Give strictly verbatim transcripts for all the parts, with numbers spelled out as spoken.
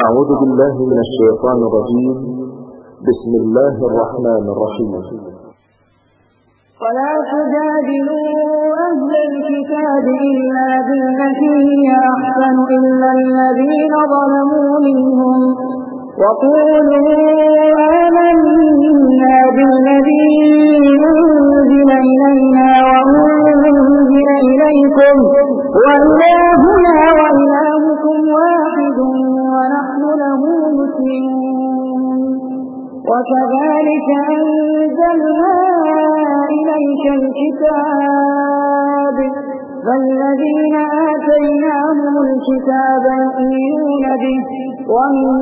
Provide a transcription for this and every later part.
أعوذ بالله من الشيطان الرجيم. بسم الله الرحمن الرحيم. ولا تجادلوا أهل الكتاب إلا بالتي هي أحسن إلا الذين ظلموا منهم وقولوا آمنا بالذي أنزل إلينا وأنزل إليكم وإلهنا وإلهكم واحد ونحن له مسلمون. وكذلك أنزلنا إليك الكتاب فالذين آتيناهم الكتاب يؤمنون به ومن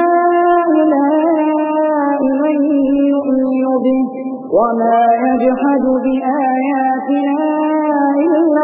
هؤلاء من يؤمن به وما يجحد بآياتنا إلا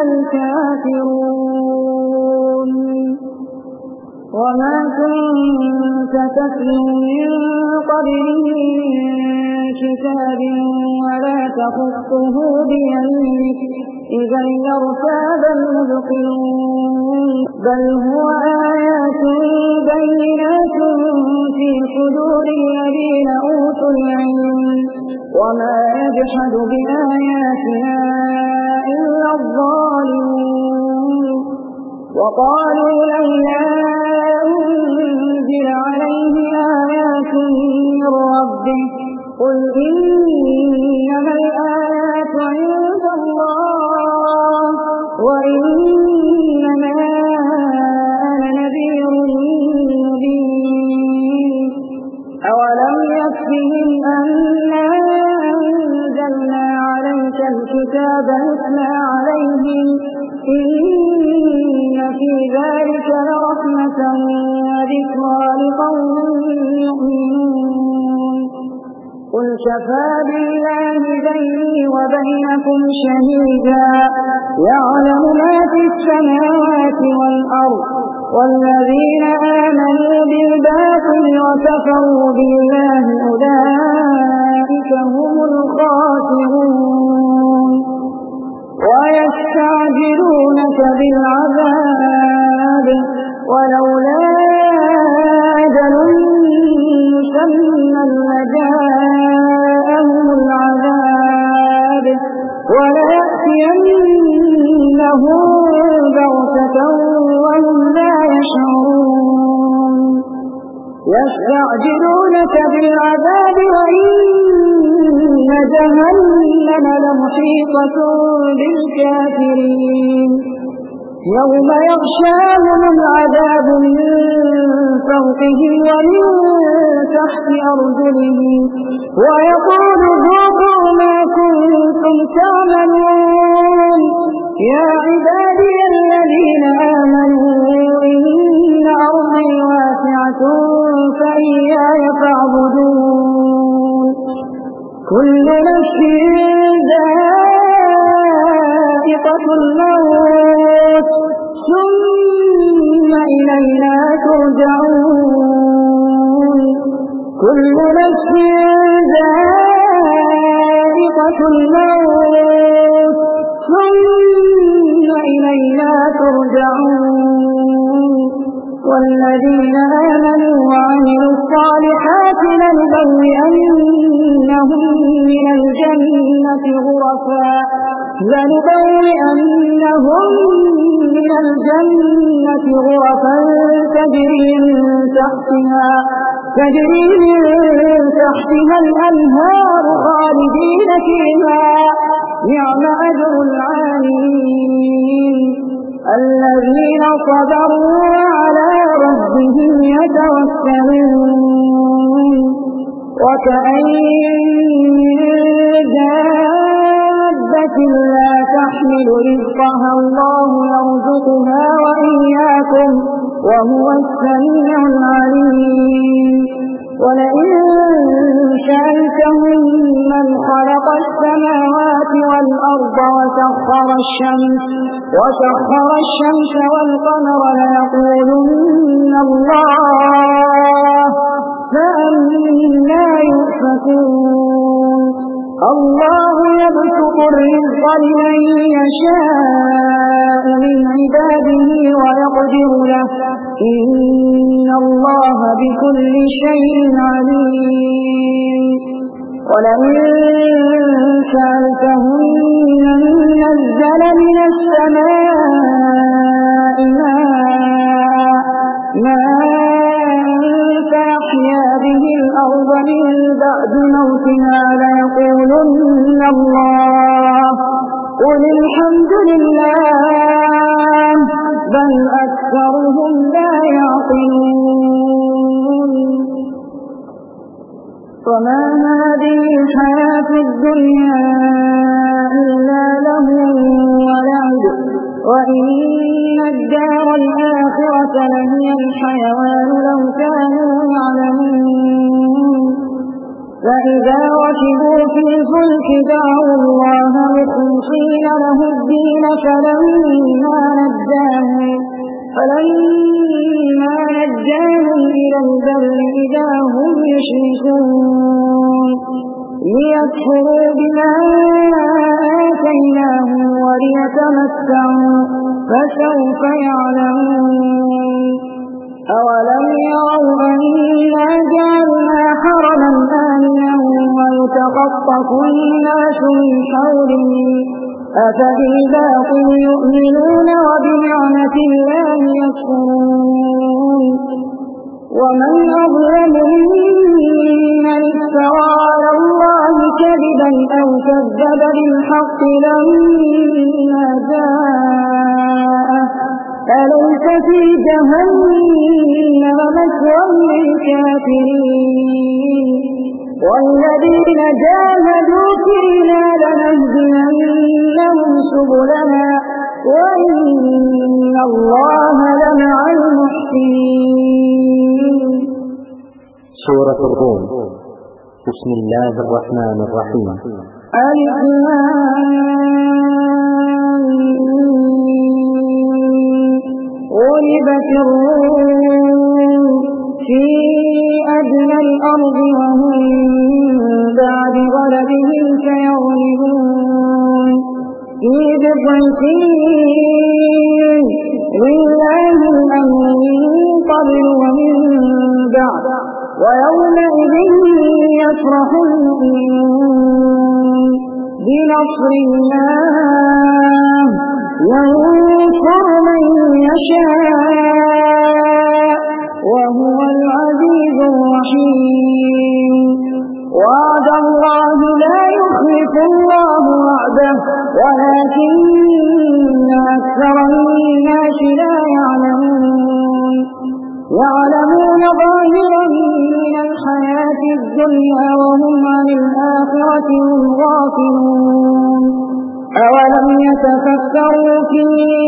الكافرون. وما كنت تتلو من قبله من كتاب ولا تخطه بيمينك إذا لارتاب المبطلون بل هو آيات بينات في صدور الذين أوتوا العلم وما يجحد بآياتنا إلا الظالمون. وقالوا لولا أنزل عليه آيات من ربه قل إنما الآيات عند الله وإنما أنا نذير مبين. أولم يكفهم أنا أنزلنا عليك الكتاب يتلى عليهم إن في ذلك لرحمة وذكرى لقوم يؤمنون. قل كفى بالله بيني وبينكم شهيدا يعلم ما في السماوات والأرض والذين آمنوا بالباطل وكفروا بالله أولئك هم الخاسرون. ويستعجلونك بالعذاب ولولا أجل مسمى لجاءهم العذاب وليأتينهم بغتة وهم لا يشعرون. يستعجلونك بالعذاب وإن جهنم لمحيطة بالكافرين يوم يغشاهم العذاب من فوقهم ومن تحت أرجلهم ويقول ذوقوا ما كنتم تعملون. يا عبادي الذين آمنوا إن أرضي واسعة فإياي فاعبدون. كل نفس ذائقة الموت ثم إلينا ترجعون. كل نفس ذائقة الموت ثم إلينا ترجعون. والذين آمنوا وعملوا الصالحات لنبوئنهم من الجنة غرفا لنبوئنهم من الجنة غرفا تجري من تحتها تجري من تحتها الأنهار خالدين فيها نعم أجر العاملين الذين صبروا وعلى ربهم يتوكلون. وكأين من دابة لا تحمل رزقها الله يرزقها وإياكم وهو السميع العليم. ولئن سألتهم من خلق السماوات والأرض وسخر الشمس وسخر الشمس والقمر ليقولن الله فأنى يؤفكون. الله يبسط الرزق لمن يشاء من عباده ويقدر له إن الله الله بكل شيء عليم ولئن سألتهم من نزل من السماء ماء فأحيا به الأرض من بعد موتها ليقولن الله قل الحمد لله بل أكثرهم لا يعقلون وما هذه الحياة الدنيا إلا لهو ولعب وإن الدار الآخرة لهي الحيوان لو كانوا يعلمون فإذا ركبوا في الفلك دعوا الله مخلصين له الدين فلما نجاهم فلما نجاهم إلى البر إذا هم يشركون ليكفروا بما آتيناهم وليتمتعوا فسوف يعلمون أولم يروا أنا جعلنا حرما آمنا ويتخطف الناس من حولهم أفبالباطل يؤمنون وبنعمة الله يكفرون ومن أظلم ممن افترى على الله كذبا أو كذب بالحق لما جاءه أليس في جهنم مثوى للكافرين والذين جاهدوا فينا لنهدينهم سبلنا وإن الله لمع المحسنين. سورة الروم. بسم الله الرحمن الرحيم. ألف غلبت الروم في أدنى الأرض وهم بعد غلبهم سيغلبون في بضع سنين لله الأمر من قبل ومن بعد ويومئذ يفرح المؤمنون بنصر الله ينصر من يشاء وهو العزيز الرحيم. وعد الله لا يخلف الله وعده ولكن أكثر الناس لا يعلمون يعلمون ظاهرا من الحياة الدنيا وهم عن الآخرة هم غافلون. أولم يتفكروا في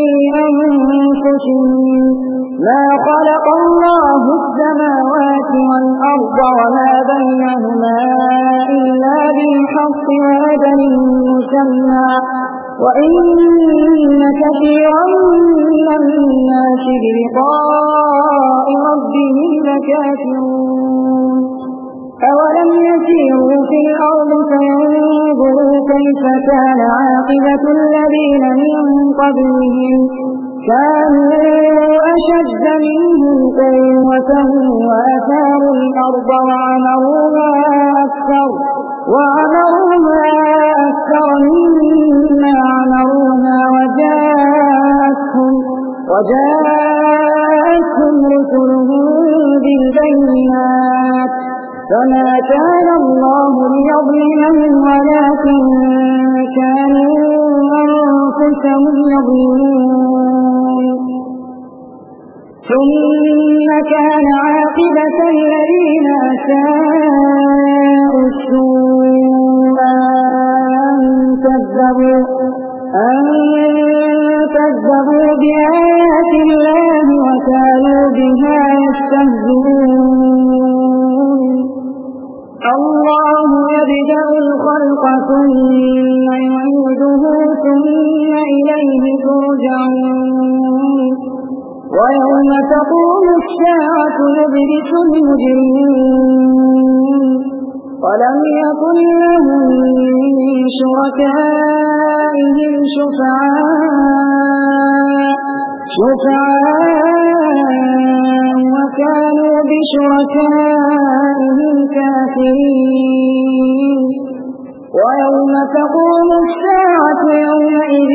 أنفسهم ما خلق الله السماوات والأرض وما بينهما إلا بالحق وأجل مسمى وإن كثيرا من الناس بلقاء ربهم لكافرون. أولم يسيروا في الأرض فينظروا كيف كان عاقبة الذين من قبلهم كانوا أشد منهم قوة وأثاروا الأرض وعمروها أكثر وعمروها أكثر مما عمروها وجاءتهم وجاءتهم رسلهم بالبينات فما كان الله ليظلمهم ولكن كانوا أنفسهم يظلمون. ثم كان عاقبة الذين أساءوا السوء أن كذبوا أن كذبوا بآيات الله وكانوا بها يستهزئون. الله يبدأ الخلق ثم يعيده ثم إليه ترجعون. ويوم تقوم الساعة يبلس المجرمون ولم يكن لهم من شركائهم شفعاء شفعاء كانوا بشركائهم كافرين ويوم تقوم الساعة يومئذ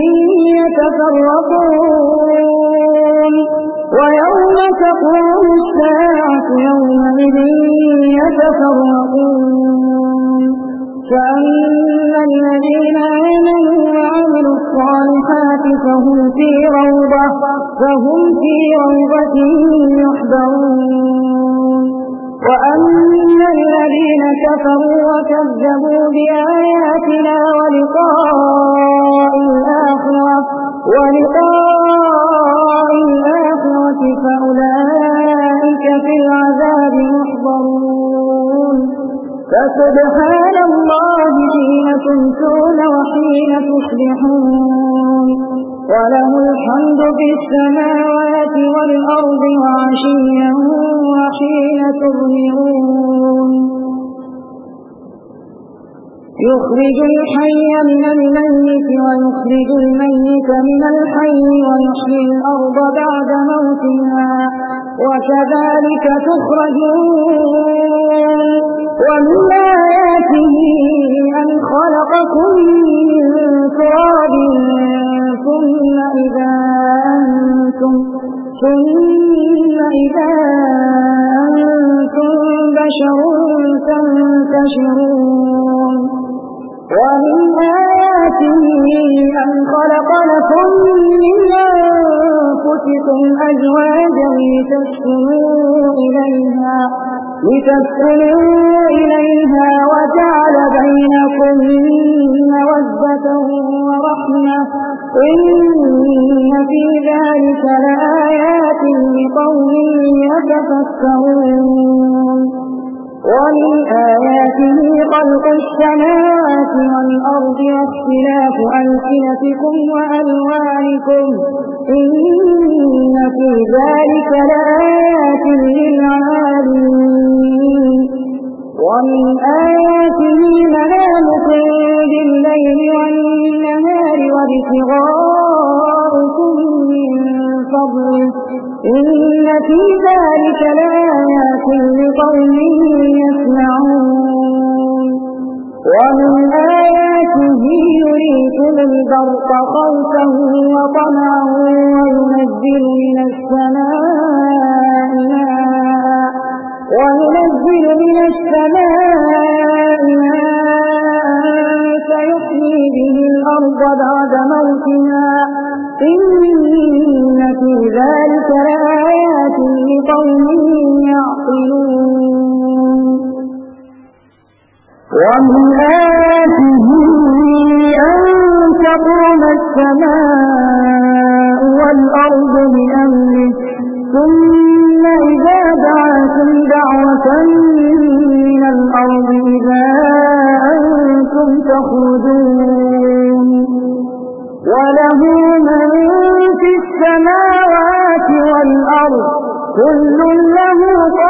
يتفرقون ويوم تقوم الساعة يومئذ يتفرقون فأما الذين آمنوا وعملوا الصالحات فهم في روضة فهم في روضة يحبرون وأما الذين كفروا وكذبوا بآياتنا ولقاء الآخرة ولقاء الآخرة فأولئك في العذاب محضرون فسبحان الله حين تمسون وحين تصبحون وله الحمد في السماوات والأرض وعشيا وحين تظهرون يخرج الحي من الميت ويخرج الميت من الحي ويحيي الأرض بعد موتها وكذلك تخرجون ومن آياته أن خلقكم من تراب ثم إذا أنتم ثم إذا أنتم بشر تنتشرون ومن آياته أن خلق لكم من أنفسكم أزواجا لتسكنوا إليها لتسكنوا إليها وجعل بينكم مودة ورحمة إن في ذلك لآيات لقوم يتفكرون ومن آياته خلق السماوات والأرض واختلاف ألسنتكم وألوانكم إن في ذلك لآيات للعالمين ومن آياته منامكم بالليل والنهار وابتغاؤكم من فضله إن في ذلك لآيات لقوم يسمعون ومن آياته يريكم البرق خوفا وطمعا وينزل من السماء ماء وينزل من السماء ماء فيحيي به الأرض بعد موتها إن في ذلك لآيات لقوم يعقلون ومن آياته أن تقوم السماء والأرض بأمره ثم إذا دعاكم دعوة من الأرض إذا أنتم تخرجون وله من في السماوات والأرض كل له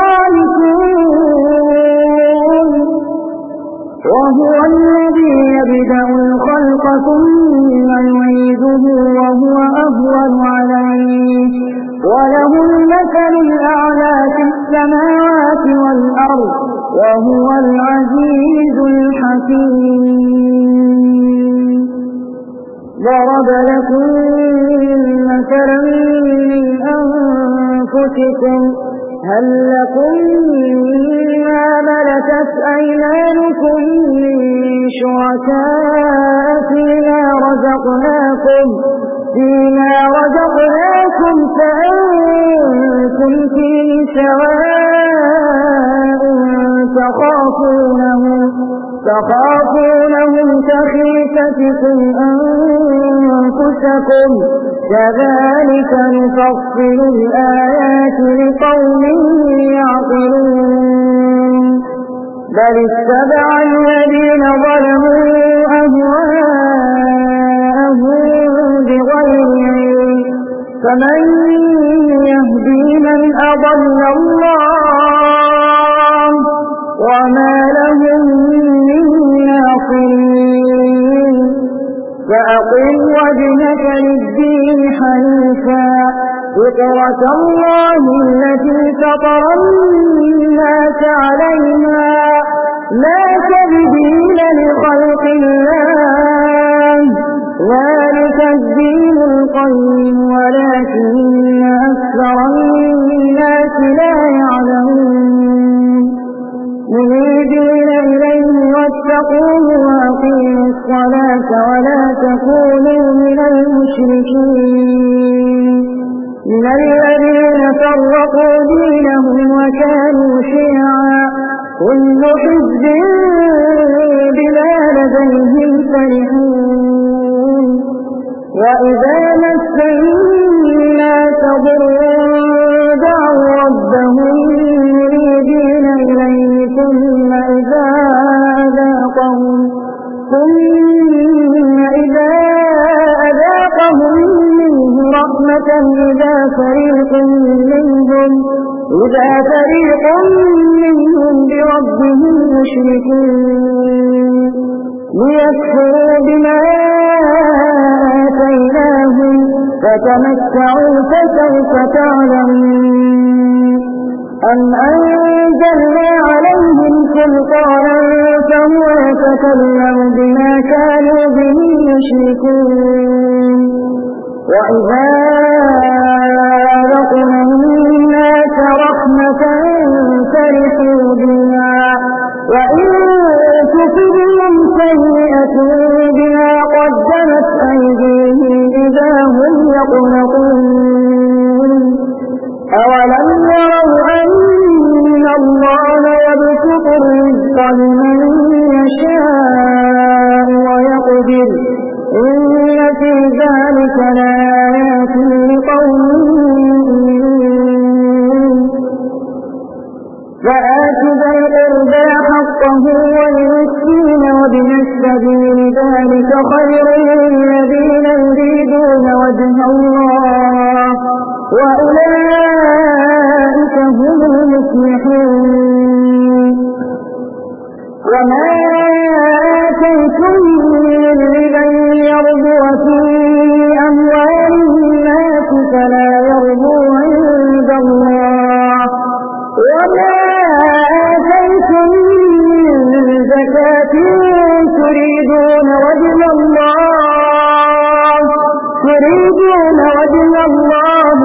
قانتون وهو الذي يبدأ الخلق ثم يعيده وهو أهون عليه وله المثل الأعلى في السماوات والأرض وهو العزيز الحكيم ضرب لكم مثلا من أنفسكم هل لكم مما ملكت أيمانكم من شركاء فيما رزقناكم فيما رزقناكم فأنتم فيه سواء تخافونهم تخافونهم كخيفتكم أنفسكم كذلك نفصل الآيات لقوم يعقلون بل اتبع الذين ظلموا أهواءهم بغير علم فمن يهدي من أضل الله وما لهم من ناصرين فأقم وجهك للدين حنيفا فطرة الله التي فطر الناس عليها لا تبديل لخلق الله ذلك الدين القيم ولكن أكثر الناس لا يعلمون منيبين إليه واتقوه وأقيموا الصلاة ولا تكونوا من المشركين من الذين فرقوا دينهم وكانوا شيعا كل حزب بما لديهم فرحون وإذا مس الناس ضر دعوا ربهم منيبين إليه ثم إذا أذاقهم ثم إذا أذاقهم منه رحمة إذا فريق منهم إذا فريق منهم بربهم يشركون ليكفروا بما آتيناهم فتمتعوا فسوف تعلمون أم أنزلنا عليهم سلطانا فهو يتكلم بما كانوا به يشركون وإذا أذقنا الناس رحمة فرحوا بها وإن تصبهم سيئة بما قدمت أيديهم إذا هم يقنطون أولم يروا أن الله يبسط الرزق لمن يشاء ويقدر إن في ذلك لآيات لقوم يؤمنون فآت ذا القربى حقه والمسكين وابن السبيل ذلك خير للذين يريدون وجه الله وأولئك هم المفلحون وما آتيتم من ربا يربو في أموال الناس فلا يربو عند الله وما آتيتم من زكاة تريدون وجه الله تريدون وجه الله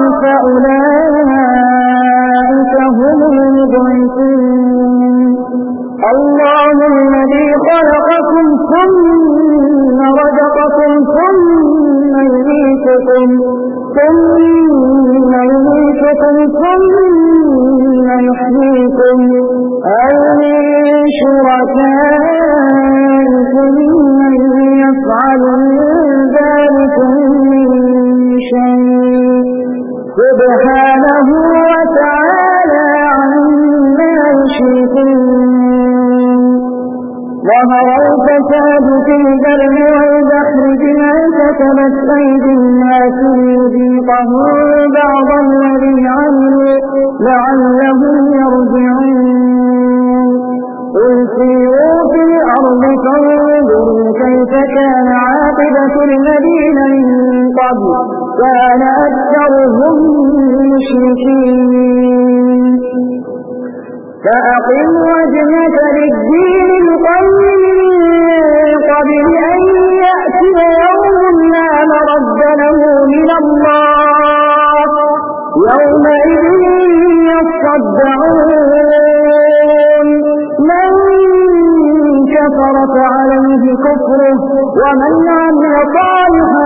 فأولئك هم المضعفون الله الذي خلقكم ثم رزقكم ثم يميتكم ثم يميتكم ثم يحييكم هل من شركائكم من يفعل من ذلك من شيء سبحانه وتعالى عما يشركون ظهر الفساد في البر والبحر بما كسبت أيدي الناس ليذيقهم بعض الذي عملوا لعلهم يرجعون قل سيروا في الأرض فانظروا كيف كان عاقبة الذين من قبل كان أكثرهم مشركين فأقم وجهك للدين القيم قبل أن يأتي يوم لا مرد له من الله يومئذ يصدعون من كفر فعليه كفره ومن عمل صالحا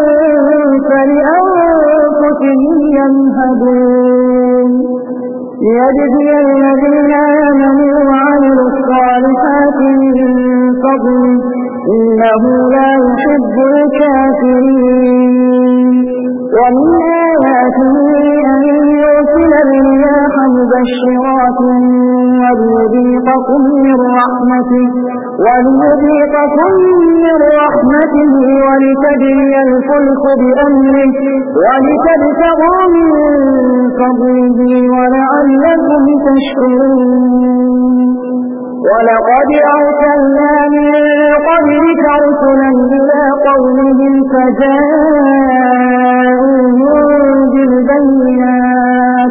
فلأنفسهم يمهدون ليجزي الذين آمنوا وعملوا الصالحات من فضله إنه لا يحب الكافرين ومن آياته أن يرسل الرياح مبشرات وليذيقكم من رحمته وليذيقكم من رحمته ولتجري الفلك بأمره ولتبتغوا من فضله ولعلكم تشكرون ولقد أرسلنا من قبلك رسلا إلى قومهم فجاءوهم بالبينات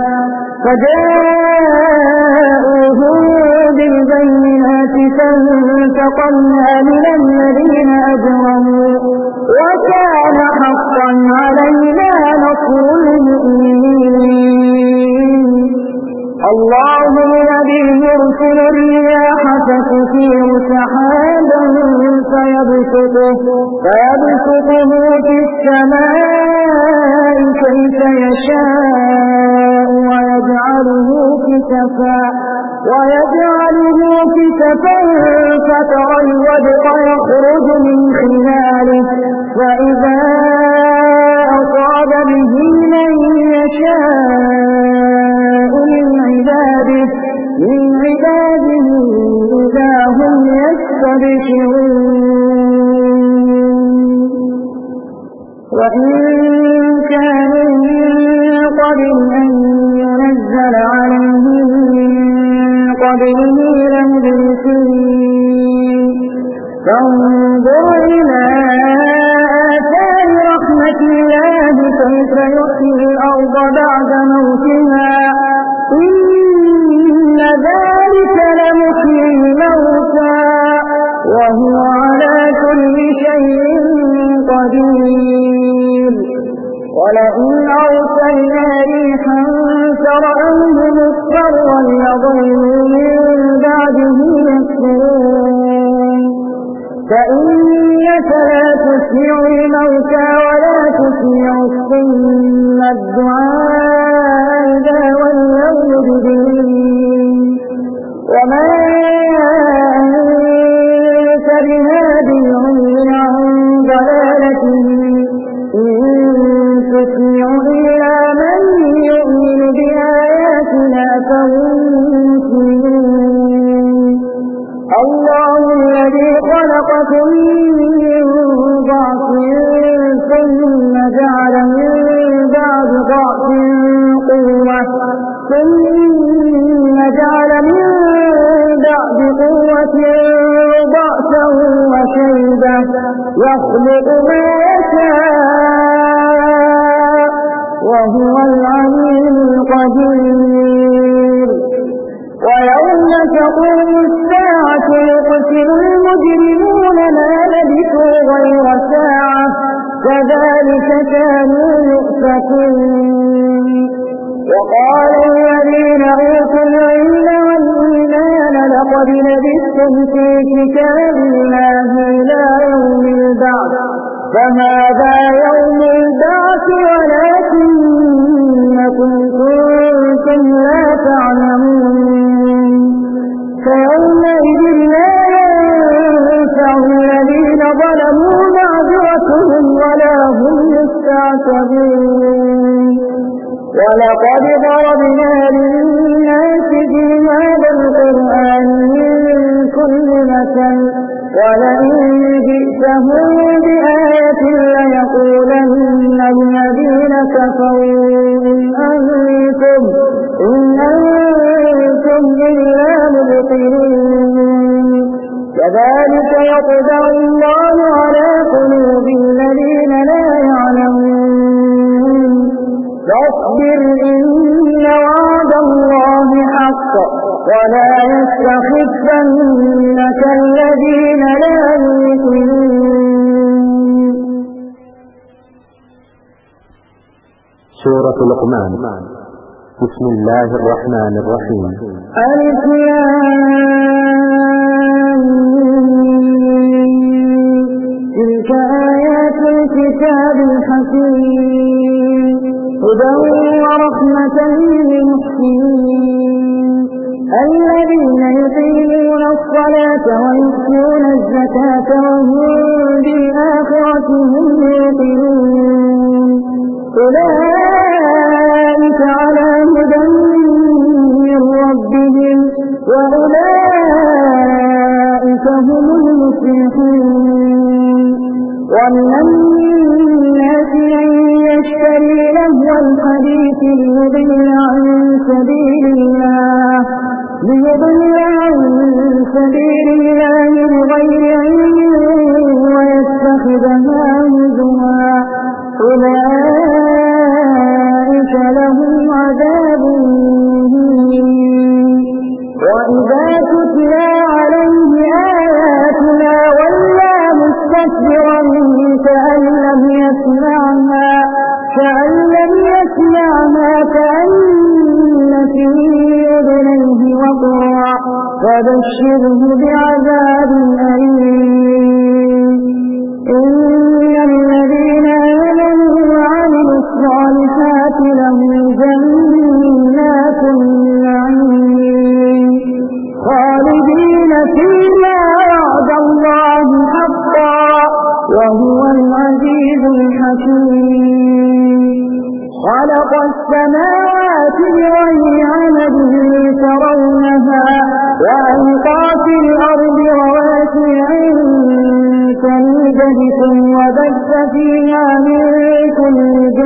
فجاءوهم بالبينات فانتقمنا من الذين أجرموا وكان حقا علينا نصر المؤمنين. الله الذي يرسل الرياح فتثير سحابا فيبسطه, فيبسطه في السماء كيف يشاء ويجعله كسفا ويجعله كسفا فترى الودق يخرج من خلاله فإذا أصاب به من يشاء من عباده من عباده إذا هم يستبشرون. وإن كانوا من قبل أن ينزل عليهم من قبله لمبلسين فانظر إلى آثار رحمة الله كيف يحيي الأرض بعد موتها إن ذلك لمحيي الموتى وهو على كل شيء قدير. ولئن أرسلنا ريحا فرأوه مصفرا لظلوا من بعده يكفرون فإنك لا تسمع الموتى ولا تسمع الصم الدعاء إذا ولوا مدبرين وما أنت بهادي العمي عن ضلالتهم إن تسمع إلا من يؤمن بآياتنا فهم مسلمون. الله الذي خلقكم من ضعف ثم جعل من بعد ضعف قوة ثم جعل من بعد قوة ضعفا وشيبة يخلق ما يشاء وهو العليم القدير. ويوم تقوم الساعة يقسم المجرمون ما لبثوا غير ساعة كذلك كانوا يؤفكون. وقال الذين أوتوا العلم والإيمان لقد لبثتم في كتاب الله إلى يوم البعث فهذا يوم البعث ولكنكم كنتم لا تعلمون. فيومئذ لا ينفع الذين ظلموا معذرتهم ولا هم يستعتبون. ولقد ضربنا للناس في هذا القرآن من كل مثل ولئن جئتهم بآية ليقولن الذين كفروا إن أنتم إن أنتم إلا مبطلون. كذلك يطبع الله على قلوب الذين لا يعلمون. فاصبر إن وعد الله حق ولا يستخفنك الذين لا يؤمنون. سورة لقمان. بسم الله الرحمن الرحيم. ألف لام تلك آيات الكتاب الحكيم هدى ورحمة للمحسنين الذين يقيمون الصلاة ويؤتون الزكاة وهم بالآخرة هم يوقنون. أولئك على هدى من ربهم وأولئك هم المفلحون. ومن الناس من يشتري لهو الحديث ليضل عن سبيل الله ليضل عن سبيل الله بغير علم ويتخذها هزوا. أولئك وإذا تتلى عليه آياتنا ولى مستكبرا كأن لم يسمعها كأن لم يسمعها كأن في أذنيه وقرا فبشره بعذاب أليم. إن الذين آمنوا وعملوا الصالحات لهم جنات النعيم خالدين فيما وعد الله حقا وهو العزيز الحكيم. خلق السماوات بغير عمد ترونها وألقى في الأرض رواسي أن تميد بكم وبث فيها من كل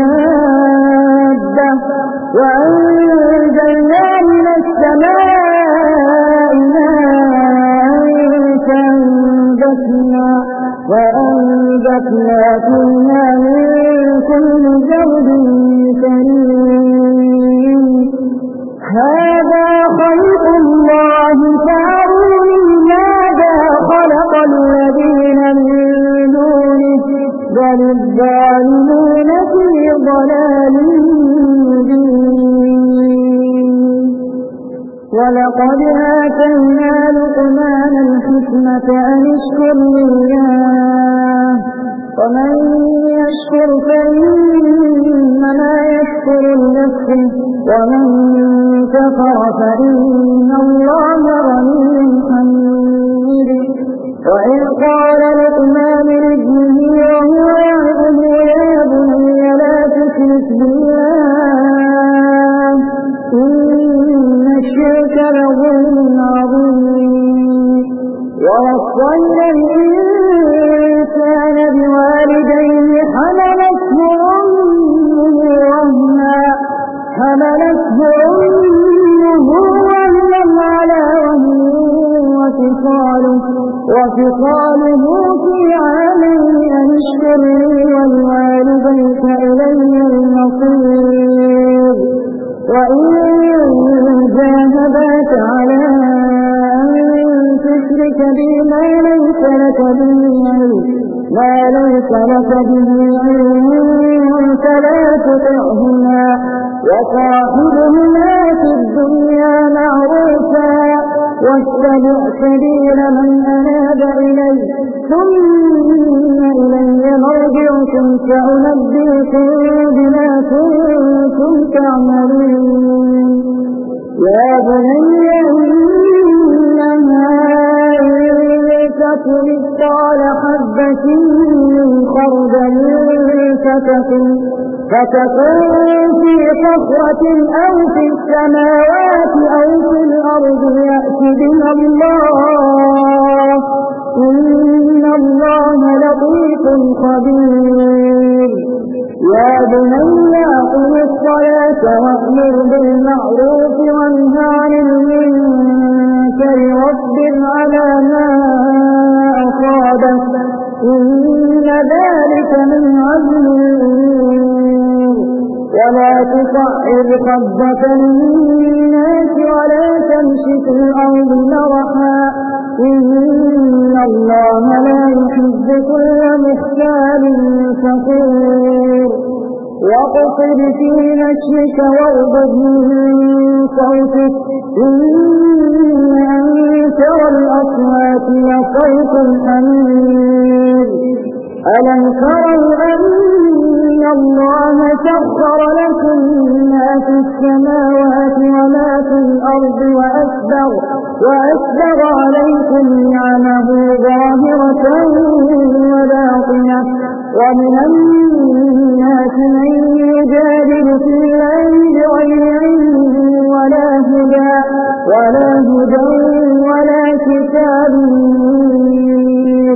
دابة وأنزلنا من السماء ماء فأنبتنا وأنبتنا فيها من كل زوج كريم. هذا خلق الله فأروني ماذا خلق الذين من دونه بل الظالمون في ضلال مبين. ولقد آتينا لقمان الحكمة أن اشكر لله ومن يشكر فإنما يشكر لنفسه ومن كفر فإن الله غني حميد. وإذ قال لقمان لابنه وهو يعظه يا بني لا تشرك بالله إن الشرك لظلم عظيم. ووصينا الإنسان بوالديه حملته أمه وهنا حملته أمه وهنا على وهن وفصاله وفصاله في عامين أن اشكر لي ولوالديك إلي المصير. وإن جاهداك على أن تشرك بي ما ليس لك به علم ما ليس لك به علم فلا تطعهما وصاحبهما في الدنيا معروفا واتبع سبيل من أناب إلي ثم إلي مرجعكم فأنبئكم بما كنتم تعملون. يا بني إنها تكن مثقال حبة من خردل فتكن فتكون في صخرة أو في السماوات أو في الأرض يأت بها الله إن الله لطيف خبير. يا بني أقم الصلاة وأمر بالمعروف وانه عن المنكر واصبر على ما أصابك إن ذلك من عزم الأمور. ولا تصعر خدك للناس ولا تمش في الأرض مرحا إن الله لا يحب كل مختال فخور. واقصد في نشرك واغضب من صوتك إن أنكر الأصوات لصوت الحمير. ألم تروا أن الله سخر لكم ما في السماوات وما في الأرض وأسبغ, وأسبغ عليكم نعمه ظاهرة وباطنة ومن الناس من يجادل في الله بغير علم ولا هدى ولا هدى ولا كتاب منير.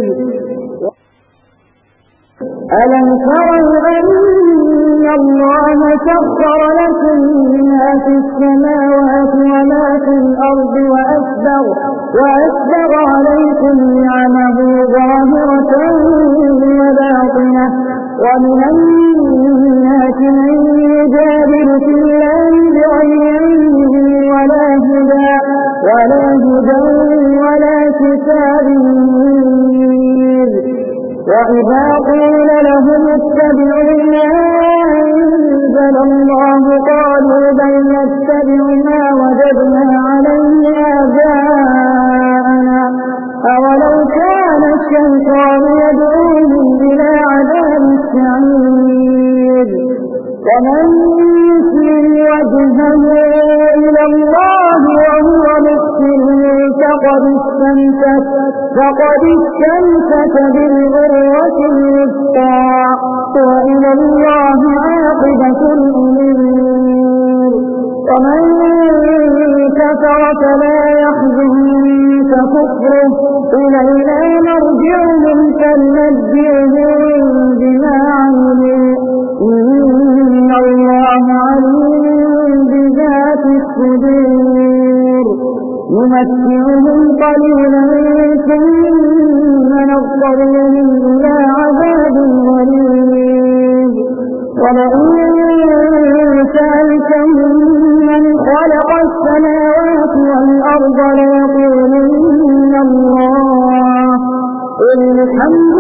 ألم تروا أن الله سخر لكم ما في السماوات وما في الأرض وأسبغ, وأسبغ عليكم نعمه ظاهرة وباطنة ومن الناس من يجادل في الله بغير علم ولا هدى ولا هدى ولا كتاب منير. وإذا قيل لهم اتبعوا ما أنزل الله قالوا بل نتبع ما وجدنا عليه آباءنا أولو كان الشيطان يدعوهم إلى عذاب السعير. ومن يسلم وجهه إلى الله وهو محسن فقد استمسك فقد استمسك بالعروة الوثقى وإلى الله عاقبة الأمور. ومن كفر فلا يحزنك كفره إلينا مرجعهم فننبئهم بما عملوا إن الله عليم بذات الصدور. نمتعهم قليلا ثم نضطرهم إلى عذاب غليظ. ولئن سألتهم من خلق السماوات والأرض ليقولن الله قل الحمد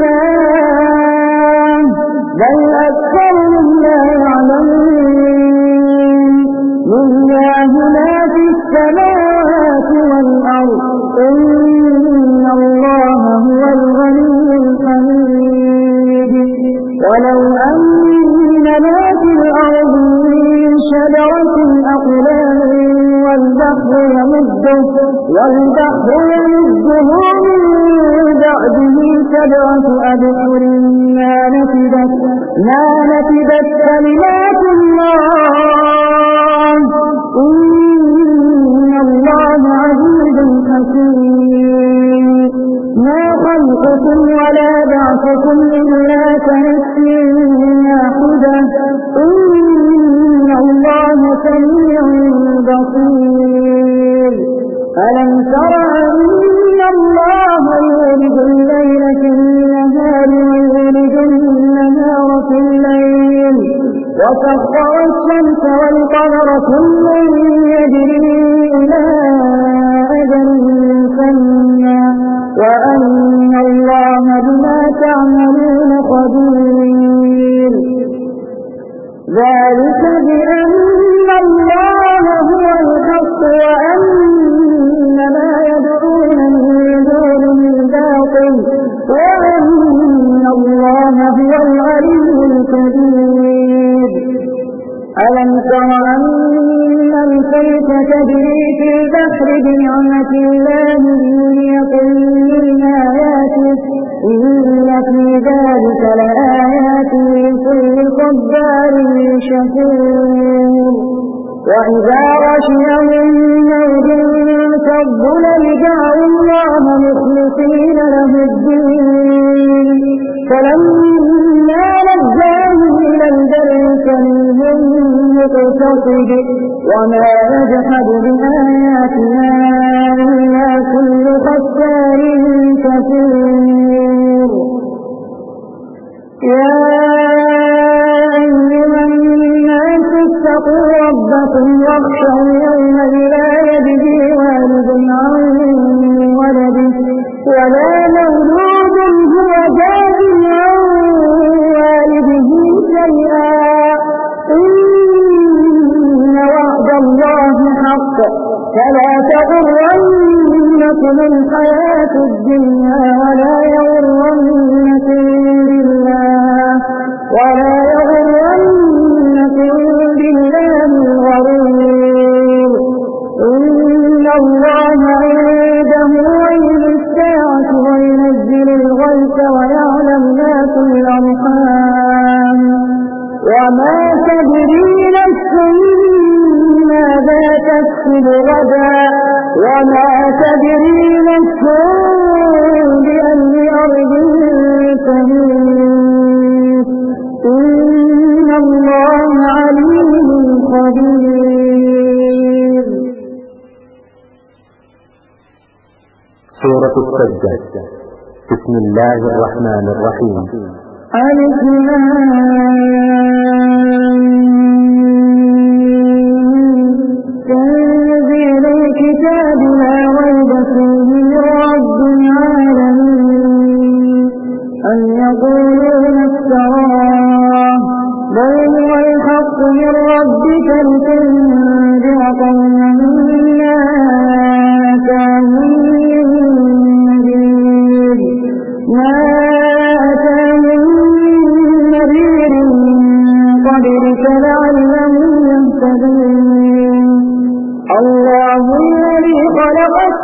لله بل أكثرهم لا يعلمون. لله ما في السماوات والأرض إن الله هو الغني الحميد. ولو أن ما في الأرض من شجرة أقلام والبحر يمده والبحر يمده من بعده سبعة أبحر ما نفدت ما نفدت كلمات الله إن الله عزيز حكيم. ما خلقكم ولا بعثكم إلا كنفس واحدة إن الله سميع بصير. ألم تر أن الله يولد الليل في النهار ويولد النهار في الليل وسخر الشمس والقمر كل يجري إلى أجل مسمى وأن الله بما تعملون خبير. ذلك بأن الله هو الحق وأن ما يدعون من دونه الباطل وأن الله هو العلي الكبير. ألم تر أن الفلك تجري في البحر بنعمة الله ليكن من آياته إن في ذلك لآيات لكل صبار شكور. وإذا غشيهم موج كالظلل دعوا الله مخلصين له الدين فلما نجاهم إلى البر فمنهم مقتصد وما يجحد بآياتنا إلا كل ختار كفور. يا أيها الناس اتقوا ربكم واخشوا يوما لا يجزي والد عن ولده ولا مولود هو جاز عن والده شيئا إن وعد الله حق فلا تغرنكم الحياة الدنيا ولا يغرنكم بالله ولا يغرنكم بالله الغرور. إن الله عنده علم الساعة وينزل الغيث ويعلم ما في الأرحام وما تدري نفس ماذا تكسب غدا وما تدري نفس بأي أرض تموت إن الله عليم خبير. سورة السجدة. بسم الله الرحمن الرحيم. ألف تنزيل الكتاب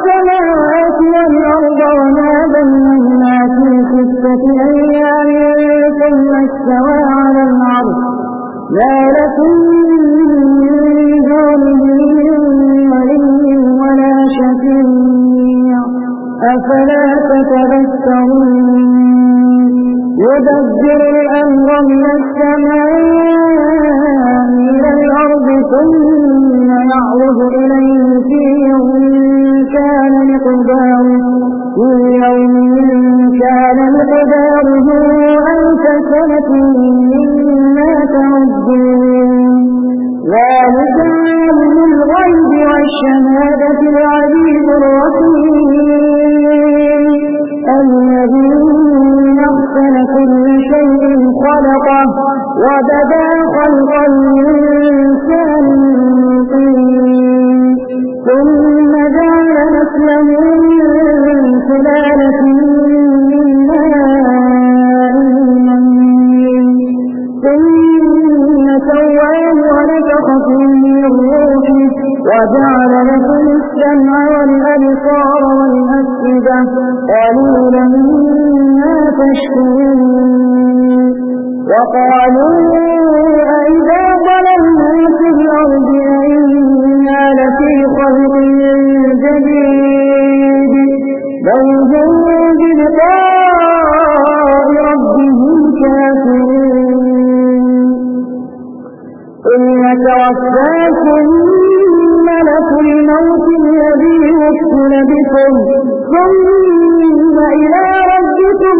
السماوات والأرض وما بينهما في ستة أيام ثم استوى على العرش ما لكم من دونه من ولي ولا شفيع أفلا تتذكرون يدبر الأمر من السماء إلى الأرض ثم يعرض إليه في يوم كان مقداره في يوم كان مقداره ألف سنة مما تعدون ذلك عالم الغيب والشهادة العزيز الرحيم الذي أحسن كل شيء خلقه وبدأ خلق الإنسان من طين ثم جعل نسله من سلالة من ماء مهين ثم سواه ونفخ فيه من روحه وجعل لكم السمع والأبصار والأفئدة قليلا ما تشكرون وقالوا أئذا ضللنا في الأرض أئنا لفي خلق جديد بل هم بلقاء ربهم كافرون قل يتوفاكم ملك الموت الذي وكل بكم ثم إلى ربكم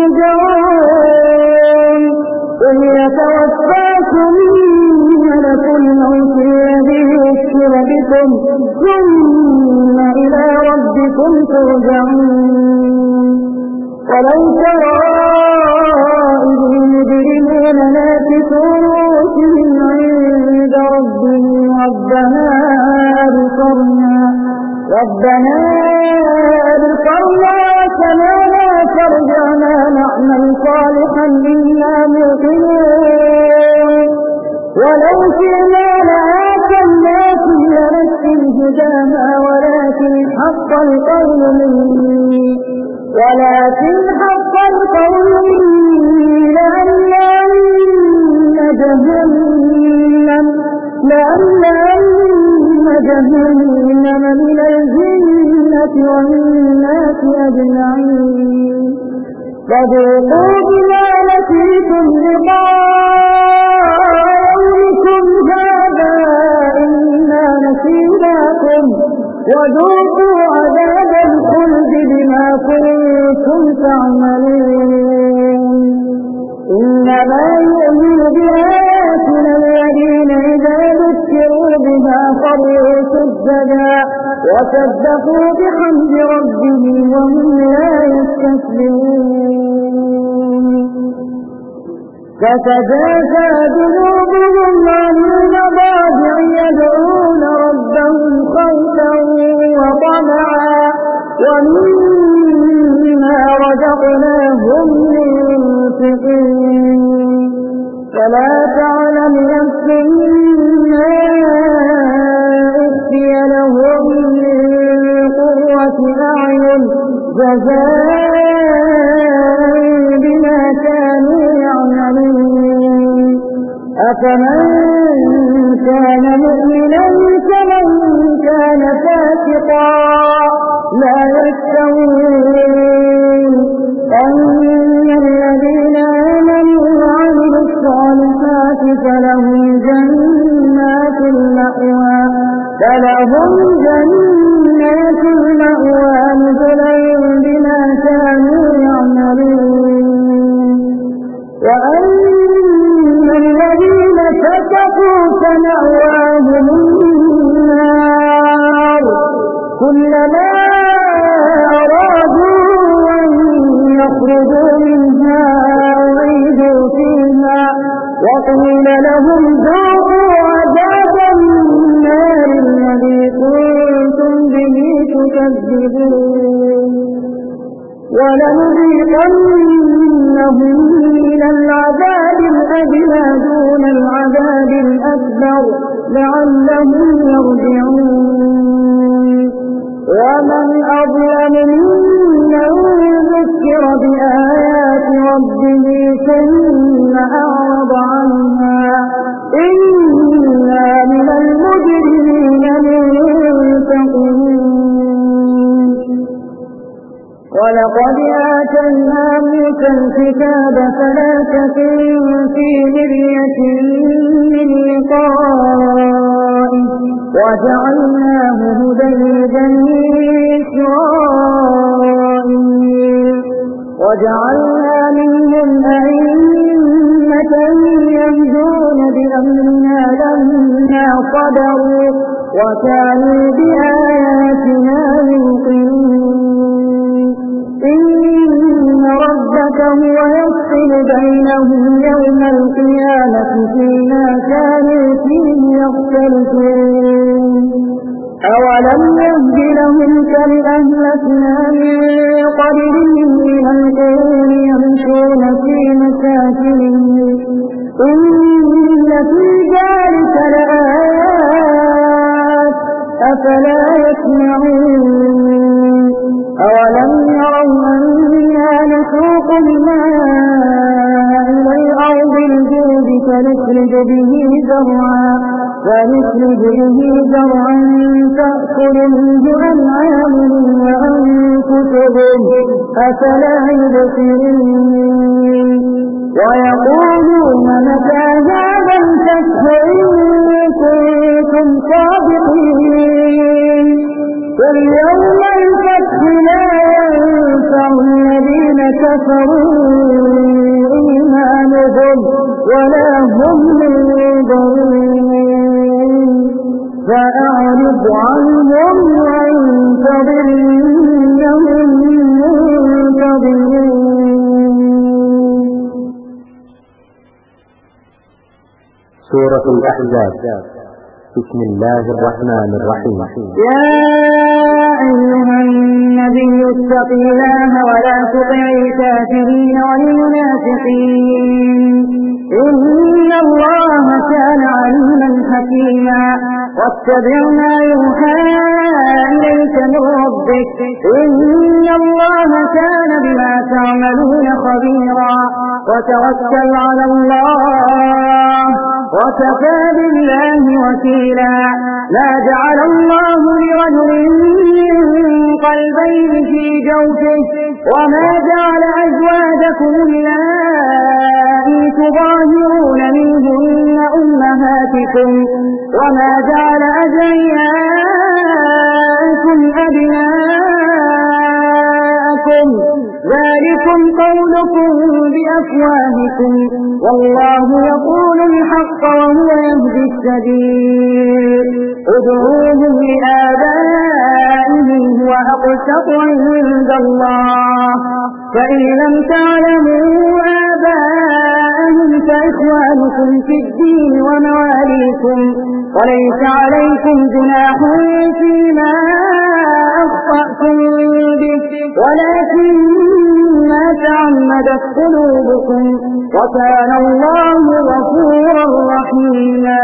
ترجعون قل يتوفاكم ملك الموت الذي وكل بكم ثم إلى ربكم ترجعون ولو ترى إذ المجرمون ناكسوا رؤوسهم عند ربهم ربنا أبصرنا ربنا أبصرنا وسمعنا فارجعنا نعمل صالحا إنا موقنون ولو شئنا لآتينا كل نفس هداها ولكن حق القول مني ولكن حق القول مني لأملأن جهنم لأملأن جهنم من الجنة والناس أجمعين فذوقوا بما نسيتم لقاء يومكم هذا إنا نسيناكم وذوقوا عذاب الخلد بما كنتم تعملون إنما يؤمن بآياتنا الذين إذا ذكروا بها خروا سجدا وسبحوا بحمد ربهم وهم لا يستكبرون تتجافى جنوبهم عن المضاجع يدعون ربهم خوفا وطمعا ومما رزقناهم ينفقون فلا تعلم نفس ما أخفي لهم من قرة أعين جزاء بما كانوا يعملون أفمن كان مؤمنا كمن كان فاسقا لا يستوون أن الذين آمنوا وعملوا الصالحات فلهم جنات المأوى فلهم جنات المأوى نزلا بما كانوا يعملون وأن الذين فسقوا فمأواهم النار كلما أرادوا أن يخرجوا منها أعيدوا فيها وقيل لهم ذوقوا عذاب النار الذي كنتم به تكذبون ولنذيقنهم من العذاب الأدنى دون العذاب الأكبر لعلهم يرجعون ومن أظلم ممن ذكر بآيات ربه ثم أعرض عنها إنا من المجرمين منتقمون. ولقد آتينا موسى الكتاب فلا تكن في مرية من لقائه وجعلناه هدى لبني إسرائيل وجعلنا منهم أئمة يهدون بأمرنا لما صبروا وكانوا بآياتنا يوقنون. إن ربك هو يفصل بينهم يوم القيامة فيما كانوا فيه يختلفون. أولم يهد لهم كم أهلكنا من قبلهم من القرون يمشون في مساكنهم إن في ذلك لآيات أفلا يسمعون. أولم يروا أنا نسوق الماء إلى الأرض الجود فنخرج به زرعا فنخرج به زرعا تأكل منه أنعامهم وأنفسهم أفلا يبصرون. ويقولون متى هذا الفتح إن كنتم صادقين. فاليوم الفتح لا ينفع الذين كفروا إيمانهم ولا هم ينظرون. فأعرض عنهم وانتظر إنهم منتظرون. سورة الأحزاب. بسم الله الرحمن الرحيم. يا أيها النبي اتق الله ولا تطع الكافرين والمنافقين إن الله كان عليما حكيما. واتبع ما يوحى إليك من ربك إن الله كان بما تعملون خبيرا. وتوكل على الله وكفى بالله وكيلا. لا جعل الله لرجل من قلبين في جوفه وما جعل أزواجكم اللائي تظاهرون منهن أمهاتكم وما جعل أدعياءكم أبناءكم ذلكم قولكم بأفواهكم والله يقول الحق وهو يهدي السبيل. ادعوهم لآبائهم هو أقسط عند الله فإن لم تعلموا آباءهم فإخوانكم في الدين ومواليكم وليس عليكم جناح فيما أخطأتم به ولكن ما تعمدت قلوبكم وكان الله غفورا رحيما.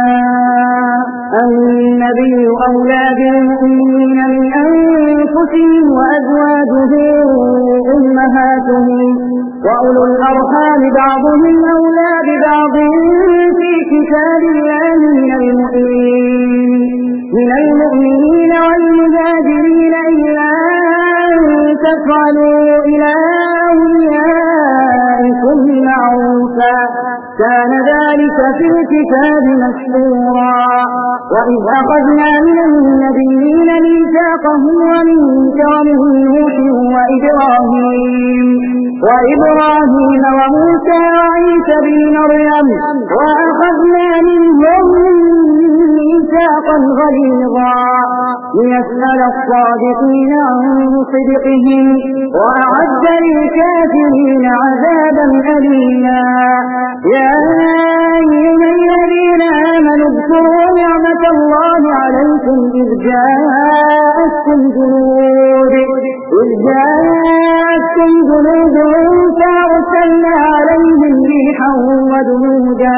النبي أولى بالمؤمنين من أنفسهم وأزواجه أمهاتهم وأولو الأرحام بعضهم أولى ببعض في كتاب الله من المؤمنين من المؤمنين والمهاجرين إلا أن تفعلوا إلى أوليائكم معروفا كان ذلك في الكتاب مسطورا. وإذ أخذنا من النبيين ميثاقهم ومنك ومن نوح وإبراهيم وإبراهيم وموسى وعيسى بن مريم وأخذنا منهم ميثاقا غليظا ليسأل الصادقين عن صدقهم وأعد للكافرين عذابا أليما. يا أيها الذين آمنوا اذكروا نعمة الله عليكم إذ جاءتكم جنود إذ جاءتكم جنود فأرسلنا عليهم ريحا وجنودا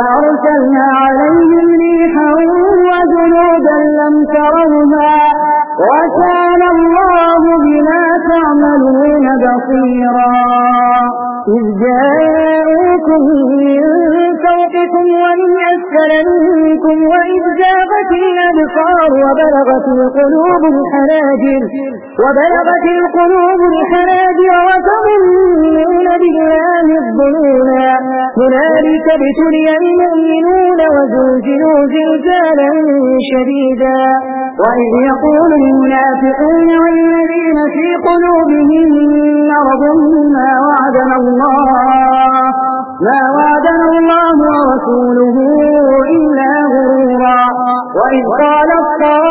فأرسلنا عليهم ريحا وجنودا لم تروها وكان الله بما تعملون بصيرا إذ جاءوكم من فوقكم ومن أسفل منكم وإذ زاغت الأبصار وبلغت القلوب الحناجر وبلغت القلوب الحناجر وتظنون بالله الظنونا هنالك ابتلي المؤمنون وزلزلوا زلزالا شديدا وإذ يقول المنافقون والذين في قلوبهم مرض ما وعدنا الله ما وعدنا الله ورسوله إلا غرورا وإذ قالت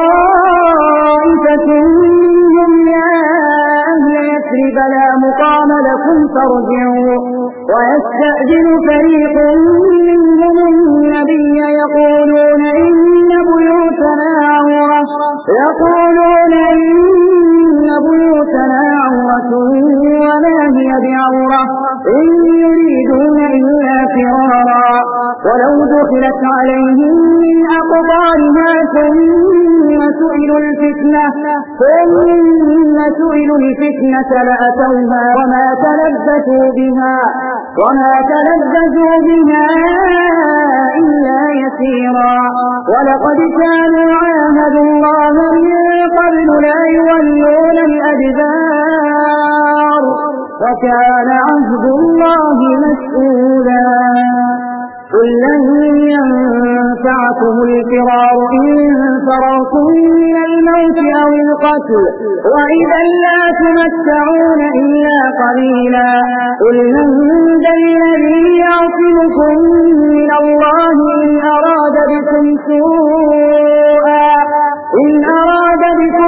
طائفة منهم يا أهل يثرب لا مقام لكم فارجعوا ويستأذن فريق منهم النبي يقولون إن بيوتنا عورة يقولون إن بيوتنا عورة وما هي بعورة إن يريدون إلا فرارا ولو دخلت عليهم من أقطارها ثم سئلوا الفتنة ثم سئلوا الفتنة لأتوها وما تلبثوا بها وما تلبثوا بها إلا يسيرا ولقد كانوا عاهدوا الله من قبل لا يولون الأدبار وكان عهد الله مسؤولا قل لن ينفعكم الفرار إن فررتم من الموت أو القتل وإذا لا تمتعون إلا قليلا قل من ذا الذي يعصمكم من الله إن أراد بكم سوءا إن أراد بكم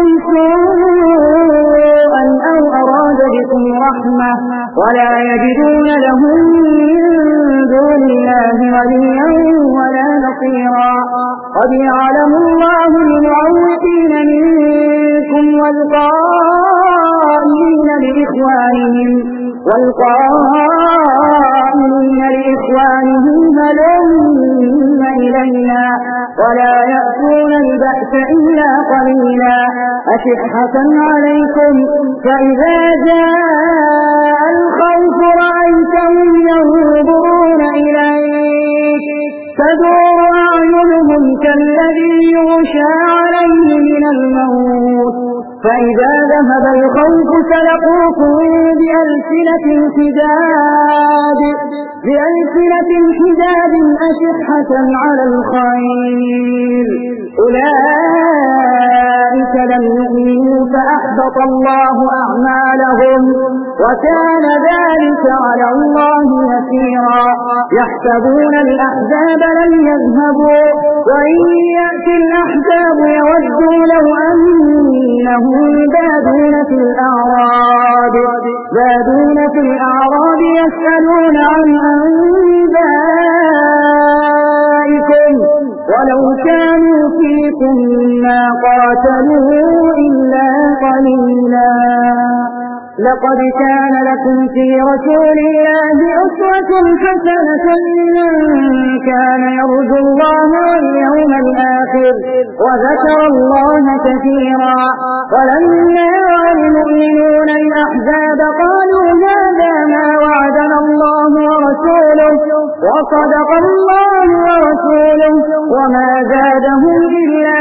سوءا أو أراد بكم رحمة ولا يجدون لهم من دون الله وليا ولا نصيرا قد يعلم الله المعوقين منكم والقائلين لإخوانهم والقائلين لإخوانهم هلم إلينا ولا يأتون البأس إلا قليلا أشحة عليكم فإذا جاء الخوف رأيتهم ينظرون إليك تدور أعينهم كالذي يغشى عليه من الموت فإذا ذهب الخوف سلقوكم بألسنة حداد بألسنة حداد أشحة على الخير أولئك لم يؤمنوا فأحبط الله أعمالهم وكان ذلك على الله يسيرا يحسبون الأحزاب لم يذهبوا وإن يأتي الأحزاب يودوا لو أنهم بادون في الأعراب بادون في الأعراب يسألون عن أنبائكم ولو كانوا فيكم ما قاتلوا إلا قليلا لقد كان لكم في رسول الله أسوة حسنة لمن كان يرجو الله واليوم الآخر وذكر الله كثيرا ولما رأى المؤمنون الأحزاب قالوا هذا ما وعدنا الله ورسوله وصدق الله ورسوله وما زادهم إلا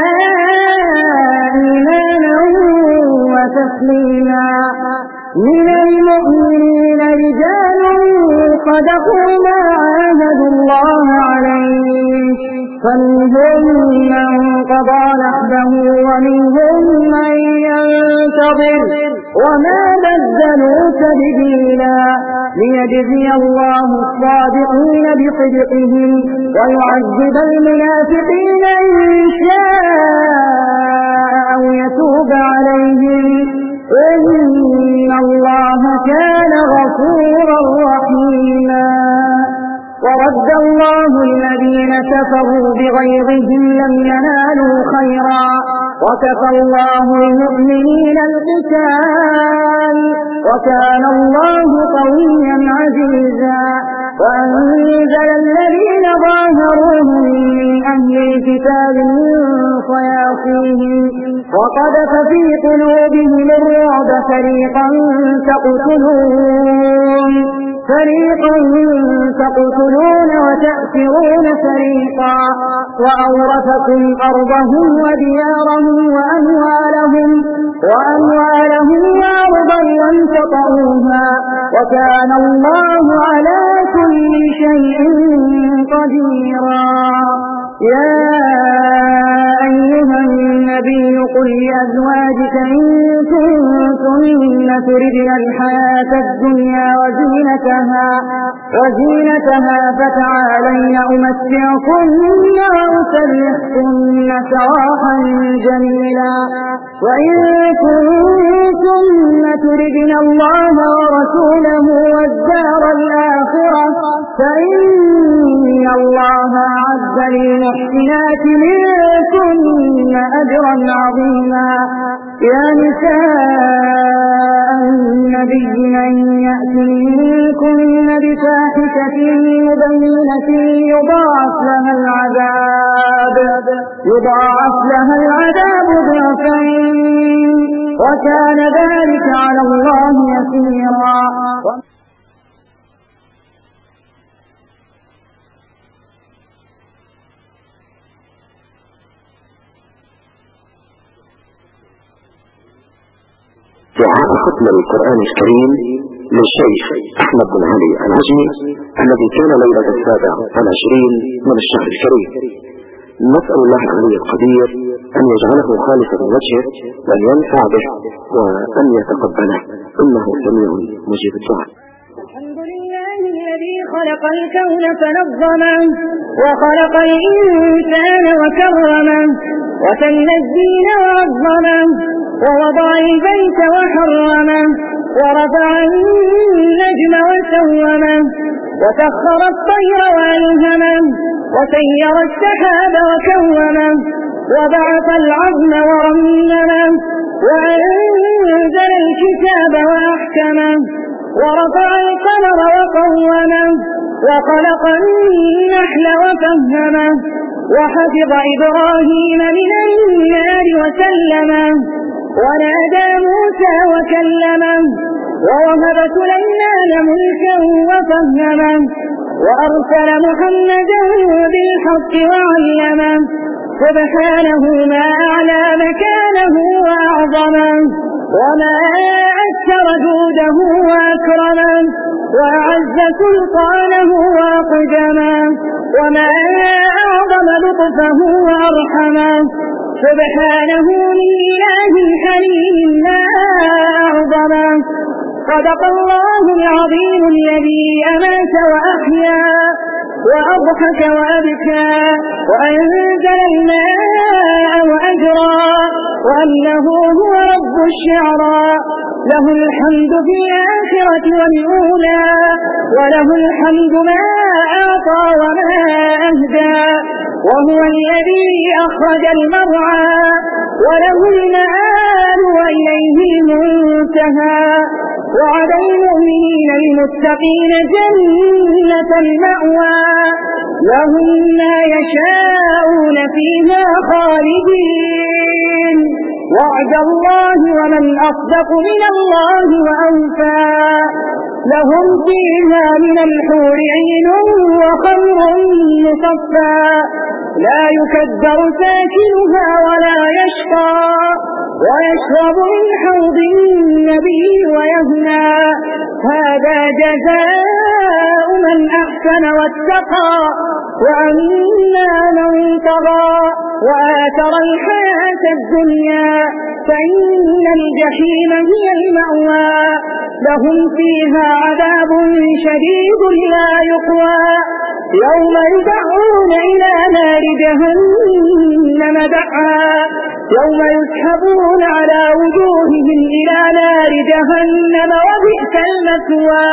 إيمانا وتسليما من المؤمنين رجال صدقوا ما عاهدوا الله عليه فمنهم من قضى نحبه ومنهم من ينتظر وما بدلوا تبديلا ليجزي الله الصادقين بصدقهم ويعذب المنافقين إن شاء أو يتوب عليهم إن الله كان غفورا رحيما ورد الله الذين كفروا بغيظهم لم ينالوا خيرا وكفى الله المؤمنين القتال وكان الله قويا عزيزا وأنزل الذين ظاهروهم من أهل الكتاب من صياصيهم وقذف في قلوبهم الرعب فريقا تقتلون فريقا تقتلون وتأسرون فريقا وأورثكم أرضهم وديارهم وأموالهم وأموالهم وأرضا لم تطئوها وكان الله على كل شيء قديرا. يا أيها النبي قل لأزواجك إن كنتن تردن الحياة الدنيا وزينتها وزينتها فتعالين أمتعكن وأسرحكن سراحا جميلا وإن كنتن تردن الله ورسوله والدار الآخرة فإن الله أعد للمحسنات منكن أجرا عظيما. يا نساء النبي من يأتي منكن بفاحشة مبينة يضاعف لها العذاب يضاعف لها العذاب ضعفين وكان ذلك على الله يسيرا. دعاء ختم القرآن الكريم للشيخ أحمد بن علي العجمي الذي كان ليلة السابع والعشرين من الشهر الكريم. نسأل الله العلي القدير أن يجعله خالصا لوجهه وأن ينفع به وأن يتقبله إنه سميع مجيب الدعاء. الحمد لله الذي خلق الكون فنظمه وخلق الإنسان وكرمه وسن الدين وعظمه ووضع البيت وحرمه ورفع النجم وسومه وسخر الطير وألهمه وسير السحاب وكومه وبعث العظم ورممه وأنزل الكتاب وأحكمه ورفع القمر وقومه وخلق النحل وفهمه وحفظ إبراهيم من النار وسلمه ونادى موسى وكلمه ووهب سليمان ملكا وفهمه وأرسل محمدا بالحق وعلمه سبحانه ما أعلى مكانه وأعظمه وما أكثر جوده وأكرمه وأعز سلطانه وأقدمه وما أعظم لطفه وأرحمه سبحانه من إله حليم ما أعظمه. صدق الله العظيم الذي أمات وأحيا وأضحك وأبكى وأنزل الماء وأجرى وأنه هو رب الشعرى له الحمد في الآخرة والأولى وله الحمد ما أعطى وما أهدى وهو الذي أخرج المرعى وله المآل وإليه المنتهى وعد المؤمنين المتقين جنة المأوى لهم ما يشاءون فيها خالدين وعد الله ومن أصدق من الله وأوفى لهم فيها من الحور عين وخمر مصفى لا يكدر ساكنها ولا يشقى ويشرب من حوض النبي ويهنى هذا جزاء من أحسن واتقى وأما من طغى وآثر الحياة الدنيا فإن الجحيم هي المأوى لهم فيها عذاب شديد لا يقوى يوم يدعون إلى نار جهنم دعا يوم يسحبون على وجوههم إلى نار جهنم وبئس المثوى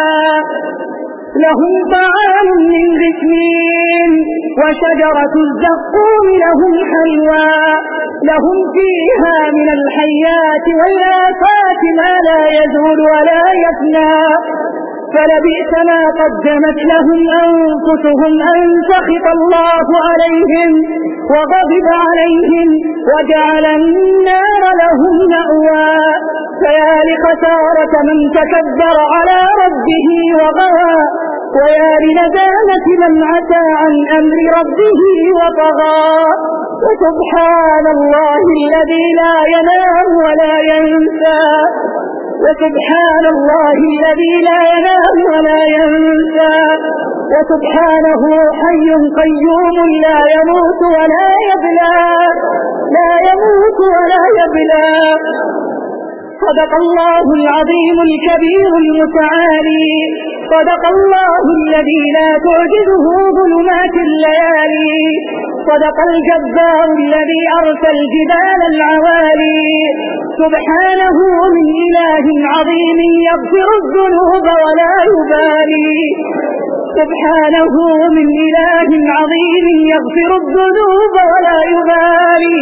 لهم طعام من غسلين وشجرة الزقوم لهم حلوى لهم فيها من الحيات والآفات ما لا يزول ولا يفنى فلبئس ما قدمت لهم أنفسهم أن سخط الله عليهم وغضب عليهم وجعل النار لهم مأوى. فيا لخسارة من تكبر على ربه وغوى، ويا لندامة من عتى عن أمر ربه وطغى. وسبحان الله الذي لا ينام ولا ينسى، وسبحان الله الذي لا ينام ولا ينسى، وسبحانه حي قيوم لا يموت ولا يبلى، لا يموت ولا يبلى. صدق الله العظيم الكبير المتعالي، صدق الله الذي لا تعجزه ظلمات الليالي، صدق الجبار الذي أرسى الجبال العوالي. سبحانه من إله عظيم يغفر الذنوب ولا يبالي، سبحانه من إله عظيم يغفر الذنوب ولا يبالي،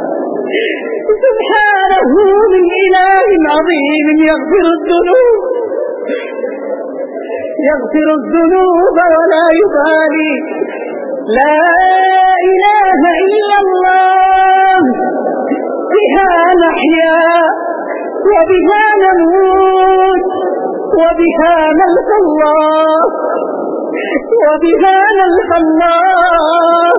سبحانه من إله عظيم يغفر الذنوب يغفر الذنوب ولا يبالي. لا إله إلا الله، بها نحيا وبها نموت وبها نلقى الله، وبها نلقى الله،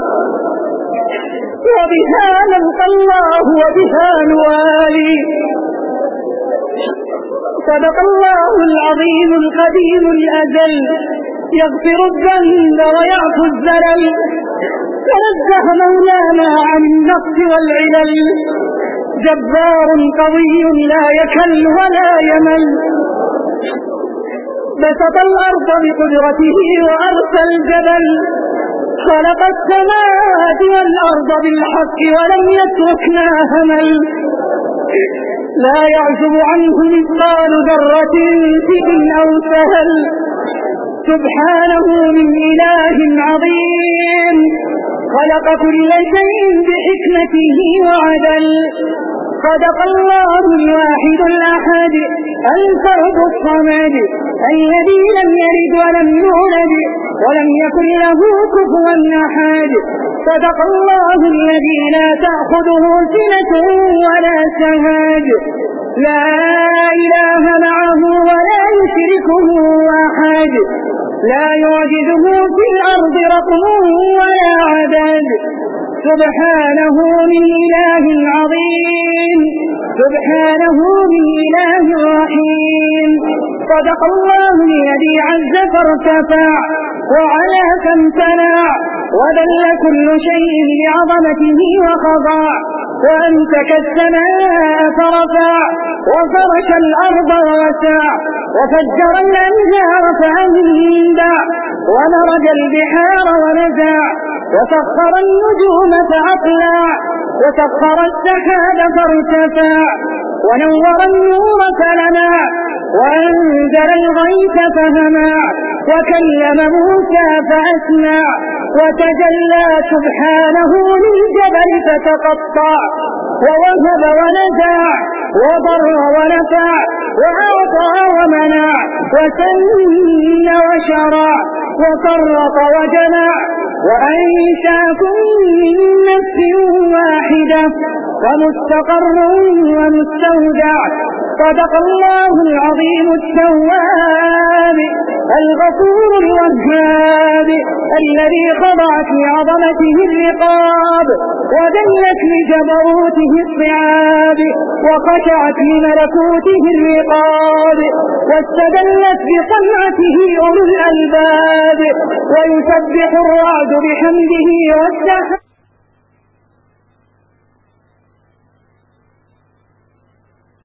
وبها نلقى الله، وبها نوالي. صدق الله العظيم القديم الأزل، يغفر الذنب ويعفو الزلل، تنزه مولانا عن النقص والعلل، جبار قوي لا يكل ولا يمل. بسط الأرض بقدرته وأرسى الجبل، خلق السماوات والأرض بالحق ولم يتركنا همل، لا يعزب عنه مثقال ذرة سب أو سهل. سبحانه من إله عظيم خلق كل شيء بحكمته وعدل. صدق الله الواحد الأحد الفرد الصمد الذي لم يلد ولم يولد ولم يكن له كفوا أحد. صدق الله الذي لا تأخذه سنة ولا سهاد، لا إله معه ولا يشركه أحد، لا يعجزه في الأرض رقم ولا عدد. سبحانه من إله عظيم، سبحانه من إله رحيم. صدق الله الذي عز فارتفع وعلى فامتنع، وذل كل شيء لعظمته وخضع، وأمسك السماء فرفع وفرش الأرض ووسع، وفجر الأنهار فأنبع، ومرج البحار ونزع، وسخر النجوم فأطلع، وسخر السحاب فارتفع، ونور النور فلمع، وأنزل الغيث فهمع، وكلم موسى فأسمع، وتجلى سبحانه للجبل فتقطع، ووهب ونزع، وضر ونفع، وأعطى ومنع، وسن وشرع، وفرق وجمع، وأنشاكم من نفس واحدة، ومستقر ومستودع. صدق الله العظيم التواب الغفور الوهاب، الذي خضعت لعظمته الرقاب، وذلت لجبروته الصعاب، وخشعت لملكوته الرقاب، واستدلت بصنعته أولو الألباب. ويسبح الرعد بحمده والسحاب